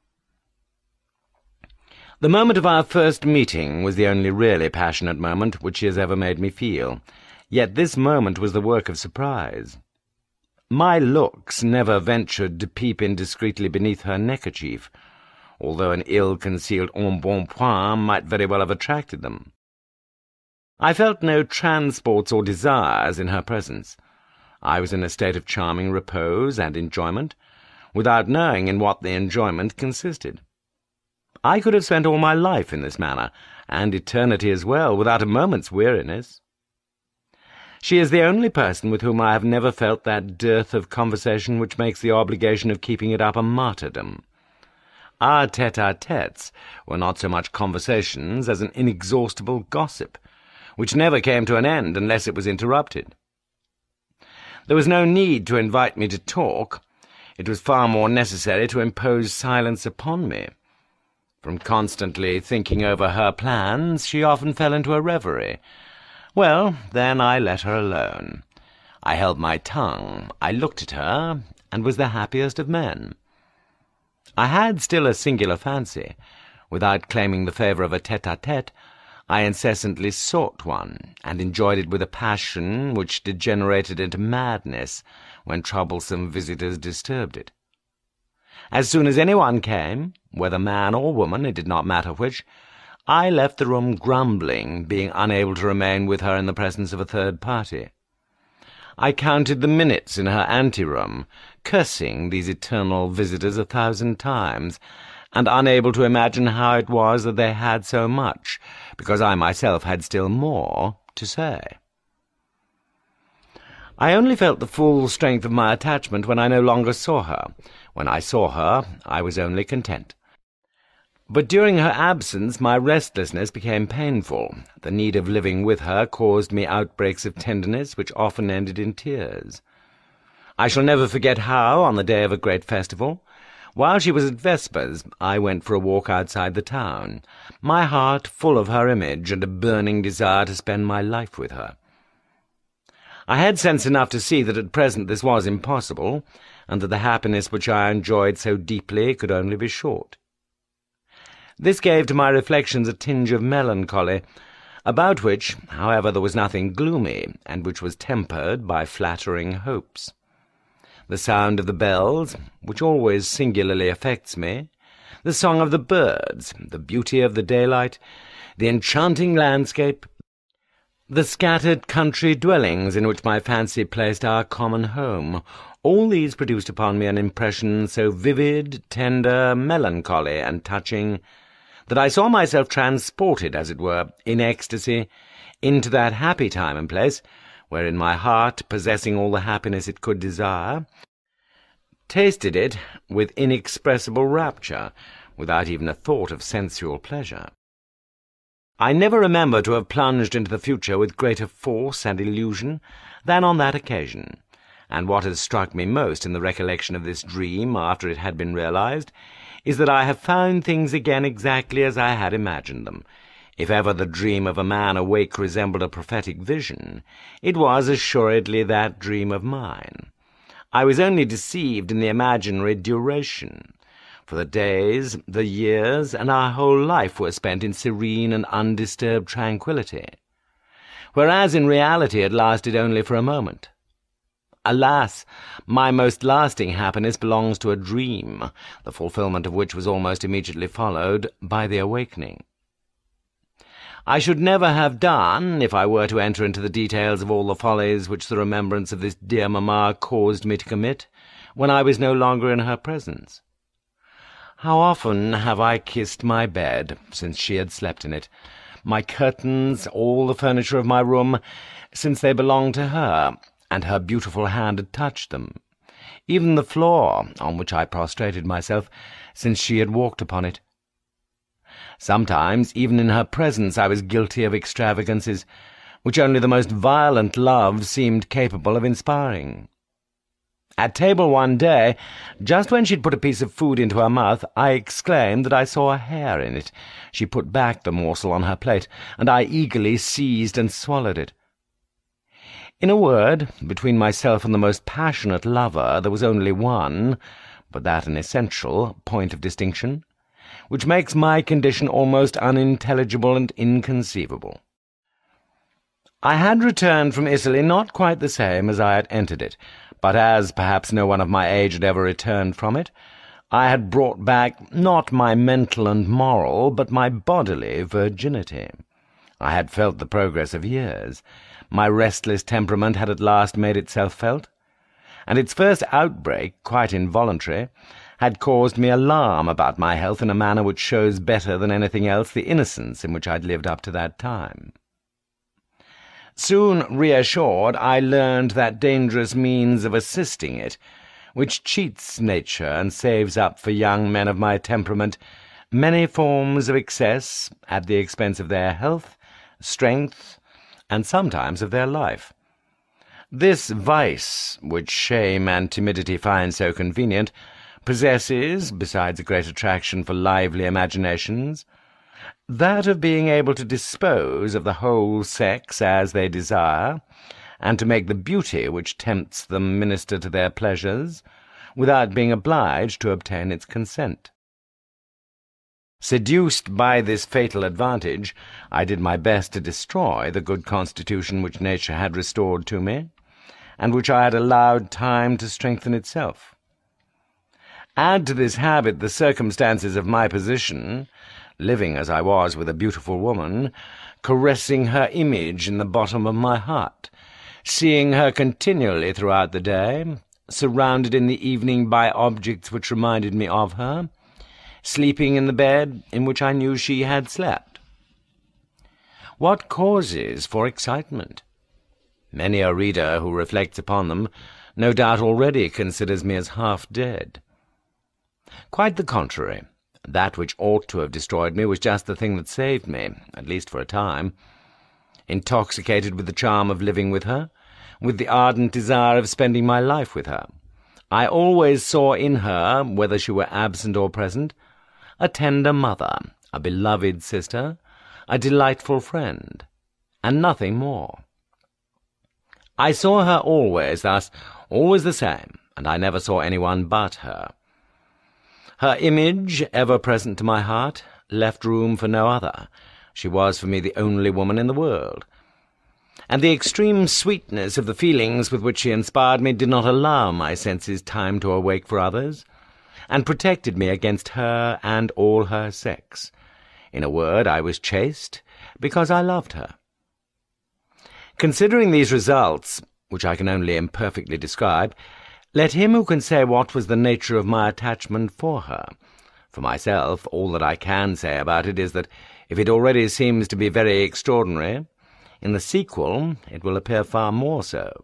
The moment of our first meeting was the only really passionate moment which she has ever made me feel, yet this moment was the work of surprise. My looks never ventured to peep indiscreetly beneath her neckerchief, although an ill-concealed embonpoint might very well have attracted them. I felt no transports or desires in her presence. I was in a state of charming repose and enjoyment, without knowing in what the enjoyment consisted. I could have spent all my life in this manner, and eternity as well, without a moment's weariness. She is the only person with whom I have never felt that dearth of conversation which makes the obligation of keeping it up a martyrdom. Our tete-a-tetes were not so much conversations as an inexhaustible gossip, which never came to an end unless it was interrupted. There was no need to invite me to talk. It was far more necessary to impose silence upon me. From constantly thinking over her plans, she often fell into a reverie. Well, then I let her alone. I held my tongue, I looked at her, and was the happiest of men. I had still a singular fancy. Without claiming the favour of a tete-a-tete, I incessantly sought one, and enjoyed it with a passion which degenerated into madness when troublesome visitors disturbed it. As soon as anyone came, whether man or woman, it did not matter which, I left the room grumbling, being unable to remain with her in the presence of a third party. I counted the minutes in her anteroom, cursing these eternal visitors a thousand times, and unable to imagine how it was that they had so much, because I myself had still more to say. I only felt the full strength of my attachment when I no longer saw her. When I saw her, I was only content. But during her absence my restlessness became painful. The need of living with her caused me outbreaks of tenderness which often ended in tears. I shall never forget how, on the day of a great festival, while she was at vespers, I went for a walk outside the town, my heart full of her image and a burning desire to spend my life with her. I had sense enough to see that at present this was impossible, and that the happiness which I enjoyed so deeply could only be short. This gave to my reflections a tinge of melancholy, about which, however, there was nothing gloomy, and which was tempered by flattering hopes. The sound of the bells, which always singularly affects me, the song of the birds, the beauty of the daylight, the enchanting landscape, the scattered country dwellings in which my fancy placed our common home, all these produced upon me an impression so vivid, tender, melancholy, and touching, that I saw myself transported, as it were, in ecstasy, into that happy time and place, wherein my heart, possessing all the happiness it could desire, tasted it with inexpressible rapture, without even a thought of sensual pleasure. I never remember to have plunged into the future with greater force and illusion than on that occasion, and what has struck me most in the recollection of this dream after it had been realized is that I have found things again exactly as I had imagined them. If ever the dream of a man awake resembled a prophetic vision, it was assuredly that dream of mine. I was only deceived in the imaginary duration, for the days, the years, and our whole life were spent in serene and undisturbed tranquillity, whereas in reality it lasted only for a moment. Alas, my most lasting happiness belongs to a dream, the fulfilment of which was almost immediately followed by the awakening. I should never have done if I were to enter into the details of all the follies which the remembrance of this dear mamma caused me to commit, when I was no longer in her presence. How often have I kissed my bed, since she had slept in it, my curtains, all the furniture of my room, since they belonged to her, and her beautiful hand had touched them, even the floor, on which I prostrated myself, since she had walked upon it. Sometimes, even in her presence, I was guilty of extravagances, which only the most violent love seemed capable of inspiring. At table one day, just when she'd put a piece of food into her mouth, I exclaimed that I saw a hair in it. She put back the morsel on her plate, and I eagerly seized and swallowed it. In a word, between myself and the most passionate lover there was only one, but that an essential, point of distinction, which makes my condition almost unintelligible and inconceivable. I had returned from Italy not quite the same as I had entered it, but as perhaps no one of my age had ever returned from it, I had brought back not my mental and moral, but my bodily virginity. I had felt the progress of years. My restless temperament had at last made itself felt, and its first outbreak, quite involuntary, had caused me alarm about my health in a manner which shows better than anything else the innocence in which I had lived up to that time. Soon reassured, I learned that dangerous means of assisting it, which cheats nature and saves up for young men of my temperament many forms of excess at the expense of their health, strength, and sometimes of their life. This vice, which shame and timidity find so convenient, possesses, besides a great attraction for lively imaginations, that of being able to dispose of the whole sex as they desire, and to make the beauty which tempts them minister to their pleasures, without being obliged to obtain its consent. Seduced by this fatal advantage, I did my best to destroy the good constitution which nature had restored to me, and which I had allowed time to strengthen itself. Add to this habit the circumstances of my position, living as I was with a beautiful woman, caressing her image in the bottom of my heart, seeing her continually throughout the day, surrounded in the evening by objects which reminded me of her, sleeping in the bed in which I knew she had slept. What causes for excitement? Many a reader who reflects upon them no doubt already considers me as half dead. Quite the contrary. That which ought to have destroyed me was just the thing that saved me, at least for a time. Intoxicated with the charm of living with her, with the ardent desire of spending my life with her, I always saw in her, whether she were absent or present, a tender mother, a beloved sister, a delightful friend, and nothing more. I saw her always thus, always the same, and I never saw anyone but her. Her image, ever present to my heart, left room for no other. She was for me the only woman in the world. And the extreme sweetness of the feelings with which she inspired me did not allow my senses time to awake for others, and protected me against her and all her sex. In a word, I was chaste because I loved her. Considering these results, which I can only imperfectly describe, let him who can say what was the nature of my attachment for her. For myself, all that I can say about it is that, if it already seems to be very extraordinary, in the sequel it will appear far more so.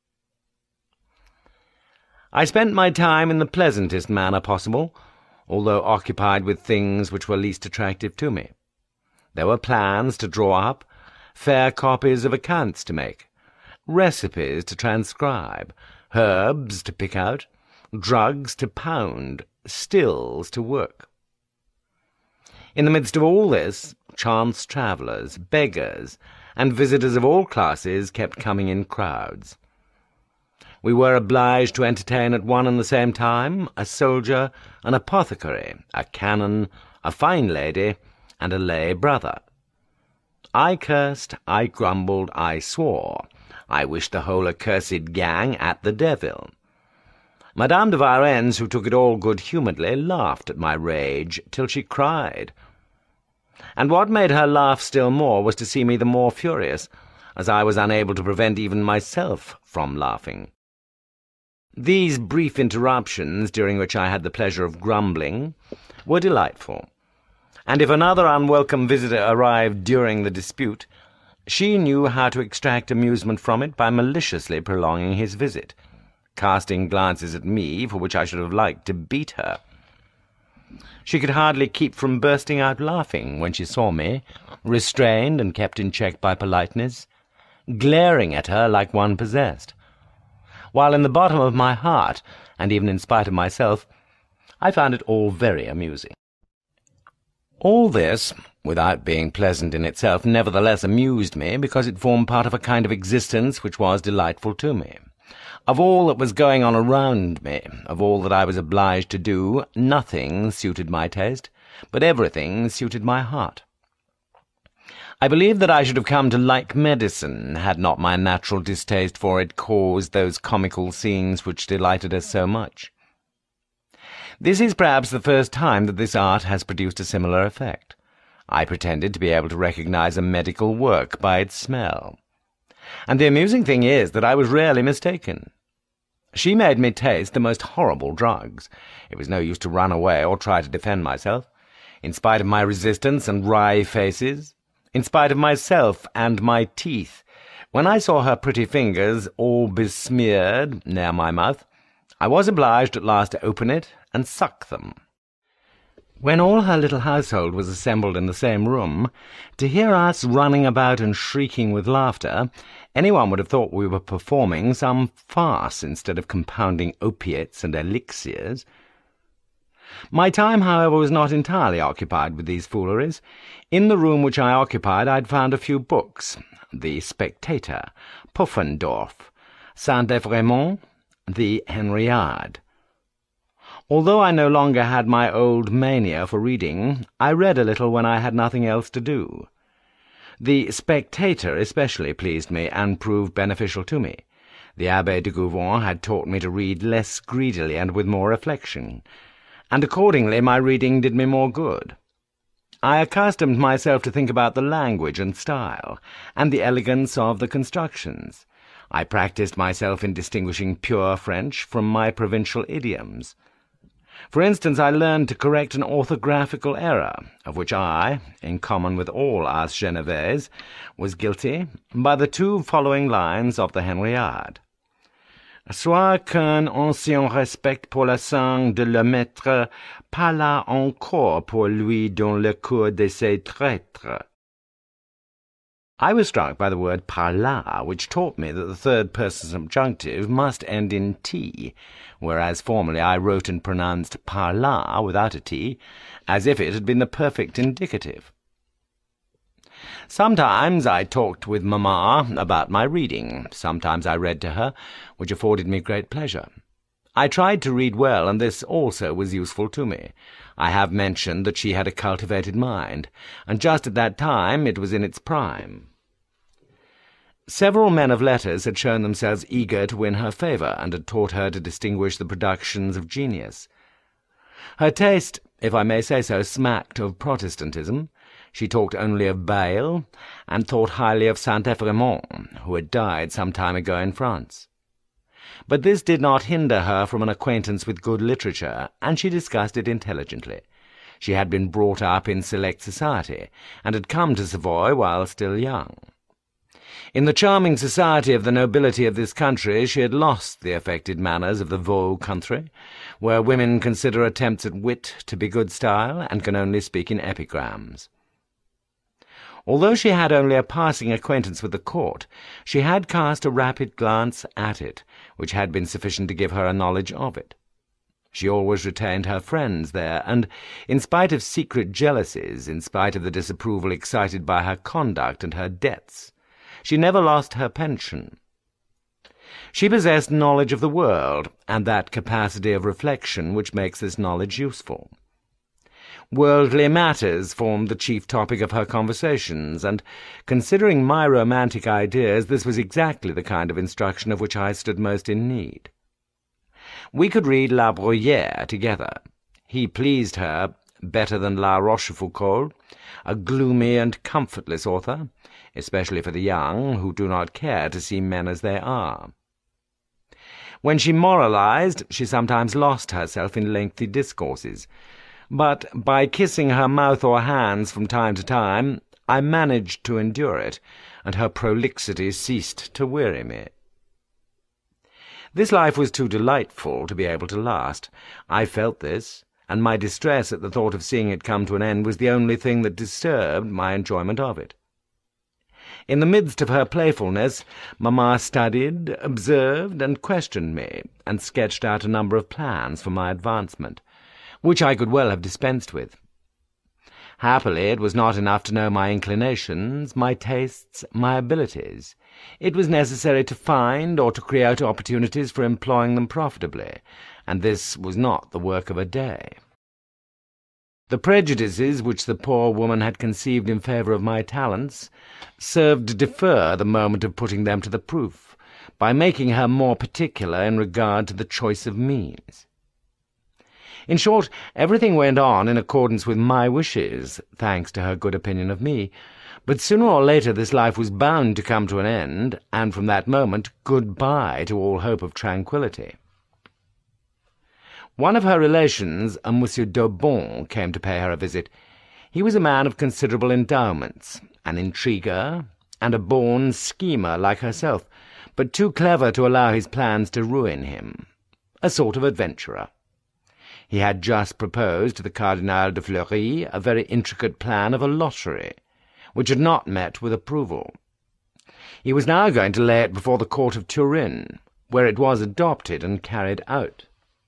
I spent my time in the pleasantest manner possible, although occupied with things which were least attractive to me. There were plans to draw up, fair copies of accounts to make, recipes to transcribe, herbs to pick out, drugs to pound, stills to work. In the midst of all this, chance travellers, beggars, and visitors of all classes kept coming in crowds. We were obliged to entertain at one and the same time a soldier, an apothecary, a canon, a fine lady, and a lay brother. I cursed, I grumbled, I swore. I wished the whole accursed gang at the devil. Madame de Varennes, who took it all good-humouredly, laughed at my rage till she cried. And what made her laugh still more was to see me the more furious, as I was unable to prevent even myself from laughing. These brief interruptions, during which I had the pleasure of grumbling, were delightful, and if another unwelcome visitor arrived during the dispute, she knew how to extract amusement from it by maliciously prolonging his visit, casting glances at me for which I should have liked to beat her. She could hardly keep from bursting out laughing when she saw me, restrained and kept in check by politeness, glaring at her like one possessed, while in the bottom of my heart, and even in spite of myself, I found it all very amusing. All this, without being pleasant in itself, nevertheless amused me, because it formed part of a kind of existence which was delightful to me. Of all that was going on around me, of all that I was obliged to do, nothing suited my taste, but everything suited my heart. I believe that I should have come to like medicine, had not my natural distaste for it caused those comical scenes which delighted us so much. This is perhaps the first time that this art has produced a similar effect. I pretended to be able to recognize a medical work by its smell. And the amusing thing is that I was rarely mistaken. She made me taste the most horrible drugs. It was no use to run away or try to defend myself. In spite of my resistance and wry faces, in spite of myself and my teeth, when I saw her pretty fingers all besmeared near my mouth, I was obliged at last to open it and suck them. When all her little household was assembled in the same room, to hear us running about and shrieking with laughter, anyone would have thought we were performing some farce instead of compounding opiates and elixirs. My time, however, was not entirely occupied with these fooleries. In the room which I occupied I'd found a few books, The Spectator, Puffendorf, Saint-Evremont, The Henriade. Although I no longer had my old mania for reading, I read a little when I had nothing else to do. The Spectator especially pleased me and proved beneficial to me. The Abbé de Gouvon had taught me to read less greedily and with more reflection, and accordingly my reading did me more good. I accustomed myself to think about the language and style, and the elegance of the constructions. I practised myself in distinguishing pure French from my provincial idioms. For instance, I learned to correct an orthographical error, of which I, in common with all us Genevese, was guilty, by the two following lines of the Henriade. Soit qu'un ancien respect pour la sang de le maître, pas là encore pour lui dans le cour de ses traîtres. I was struck by the word par là, which taught me that the third-person subjunctive must end in T, whereas formerly I wrote and pronounced par là without a T, as if it had been the perfect indicative. Sometimes I talked with Mamma about my reading. Sometimes I read to her, which afforded me great pleasure. I tried to read well, and this also was useful to me. I have mentioned that she had a cultivated mind, and just at that time it was in its prime. Several men of letters had shown themselves eager to win her favour, and had taught her to distinguish the productions of genius. Her taste, if I may say so, smacked of Protestantism. She talked only of Bayle, and thought highly of Saint-Evremont, who had died some time ago in France. But this did not hinder her from an acquaintance with good literature, and she discussed it intelligently. She had been brought up in select society, and had come to Savoy while still young. In the charming society of the nobility of this country she had lost the affected manners of the Vaud country, where women consider attempts at wit to be good style, and can only speak in epigrams. Although she had only a passing acquaintance with the court, she had cast a rapid glance at it, which had been sufficient to give her a knowledge of it. She always retained her friends there, and, in spite of secret jealousies, in spite of the disapproval excited by her conduct and her debts, she never lost her pension. She possessed knowledge of the world, and that capacity of reflection which makes this knowledge useful. Worldly matters formed the chief topic of her conversations, and, considering my romantic ideas, this was exactly the kind of instruction of which I stood most in need. We could read La Bruyère together. He pleased her, better than La Rochefoucauld, a gloomy and comfortless author, especially for the young, who do not care to see men as they are. When she moralized, she sometimes lost herself in lengthy discourses, but by kissing her mouth or hands from time to time, I managed to endure it, and her prolixity ceased to weary me. This life was too delightful to be able to last. I felt this, and my distress at the thought of seeing it come to an end was the only thing that disturbed my enjoyment of it. In the midst of her playfulness, Mamma studied, observed, and questioned me, and sketched out a number of plans for my advancement, which I could well have dispensed with. Happily, it was not enough to know my inclinations, my tastes, my abilities. It was necessary to find or to create opportunities for employing them profitably, and this was not the work of a day. The prejudices which the poor woman had conceived in favour of my talents served to defer the moment of putting them to the proof, by making her more particular in regard to the choice of means. In short, everything went on in accordance with my wishes, thanks to her good opinion of me, but sooner or later this life was bound to come to an end, and from that moment good-bye to all hope of tranquillity. One of her relations, a Monsieur d'Aubon, came to pay her a visit. He was a man of considerable endowments, an intriguer, and a born schemer like herself, but too clever to allow his plans to ruin him, a sort of adventurer. He had just proposed to the Cardinal de Fleury a very intricate plan of a lottery, which had not met with approval. He was now going to lay it before the court of Turin, where it was adopted and carried out.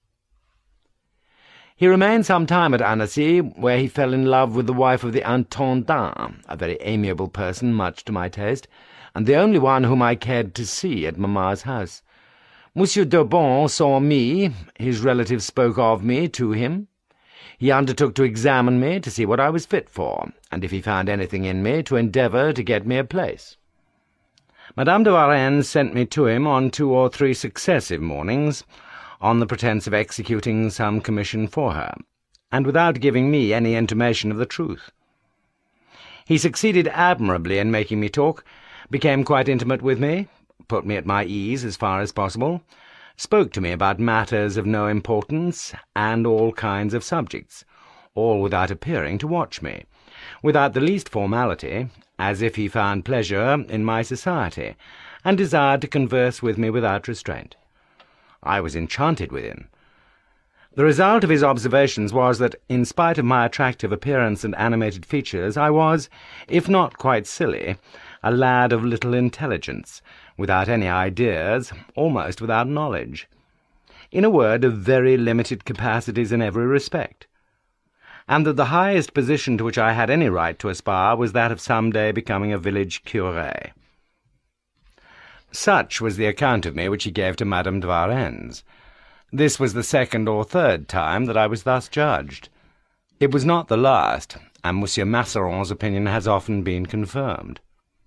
He remained some time at Annecy, where he fell in love with the wife of the Intendant, a very amiable person, much to my taste, and the only one whom I cared to see at Mamma's house. Monsieur d'Aubon saw me, his relatives spoke of me to him. He undertook to examine me, to see what I was fit for, and if he found anything in me, to endeavour to get me a place. Madame de Varenne sent me to him on two or three successive mornings, on the pretence of executing some commission for her, and without giving me any intimation of the truth. He succeeded admirably in making me talk, became quite intimate with me, put me at my ease as far as possible, spoke to me about matters of no importance, and all kinds of subjects, all without appearing to watch me, without the least formality, as if he found pleasure in my society, and desired to converse with me without restraint. I was enchanted with him. The result of his observations was that, in spite of my attractive appearance and animated features, I was, if not quite silly, a lad of little intelligence, without any ideas, almost without knowledge. In a word, of very limited capacities in every respect, and that the highest position to which I had any right to aspire was that of some day becoming a village curé. Such was the account of me which he gave to Madame de Varennes. This was the second or third time that I was thus judged. It was not the last, and Monsieur Masseron's opinion has often been confirmed.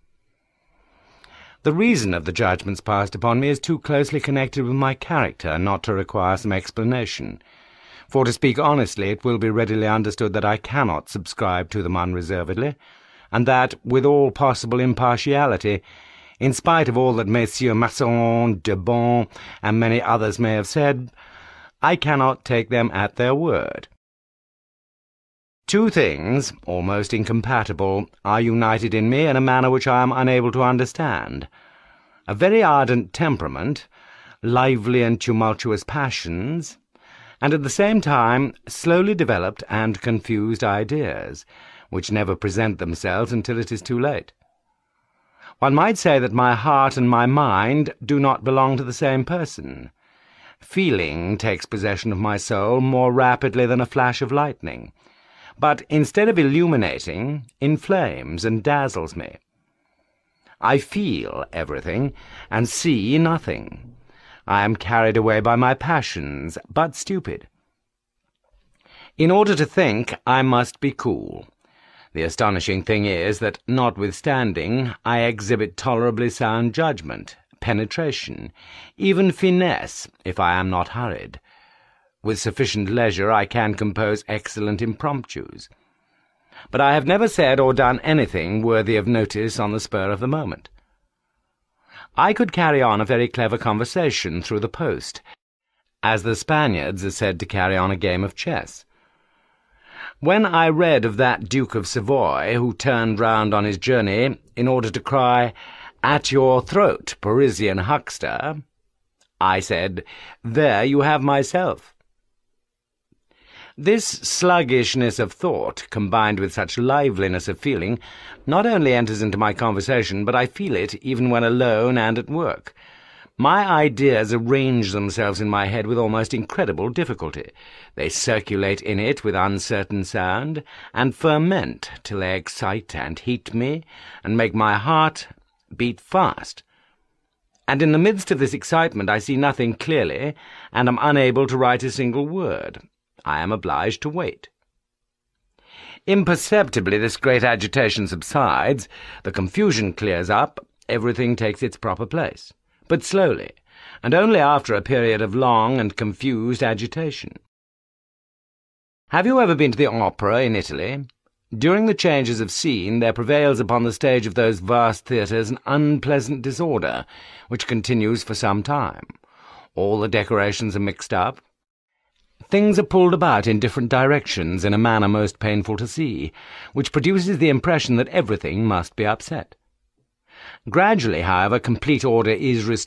The reason of the judgments passed upon me is too closely connected with my character not to require some explanation, for to speak honestly it will be readily understood that I cannot subscribe to them unreservedly, and that, with all possible impartiality, in spite of all that Messieurs Masseron, d'Aubon, and many others may have said, I cannot take them at their word. Two things, almost incompatible, are united in me in a manner which I am unable to understand. A very ardent temperament, lively and tumultuous passions, and at the same time slowly developed and confused ideas, which never present themselves until it is too late. One might say that my heart and my mind do not belong to the same person. Feeling takes possession of my soul more rapidly than a flash of lightning, but instead of illuminating, inflames and dazzles me. I feel everything, and see nothing. I am carried away by my passions, but stupid. In order to think, I must be cool. The astonishing thing is that, notwithstanding, I exhibit tolerably sound judgment, penetration, even finesse, if I am not hurried. With sufficient leisure I can compose excellent impromptus. But I have never said or done anything worthy of notice on the spur of the moment. I could carry on a very clever conversation through the post, as the Spaniards are said to carry on a game of chess. When I read of that Duke of Savoy who turned round on his journey in order to cry, "At your throat, Parisian huckster," I said, "There you have myself." This sluggishness of thought, combined with such liveliness of feeling, not only enters into my conversation, but I feel it even when alone and at work. My ideas arrange themselves in my head with almost incredible difficulty. They circulate in it with uncertain sound, and ferment till they excite and heat me, and make my heart beat fast. And in the midst of this excitement I see nothing clearly, and am unable to write a single word. I am obliged to wait. Imperceptibly this great agitation subsides, the confusion clears up, everything takes its proper place, but slowly, and only after a period of long and confused agitation. Have you ever been to the opera in Italy? During the changes of scene there prevails upon the stage of those vast theatres an unpleasant disorder, which continues for some time. All the decorations are mixed up. Things are pulled about in different directions in a manner most painful to see, which produces the impression that everything must be upset. Gradually, however, complete order is restored.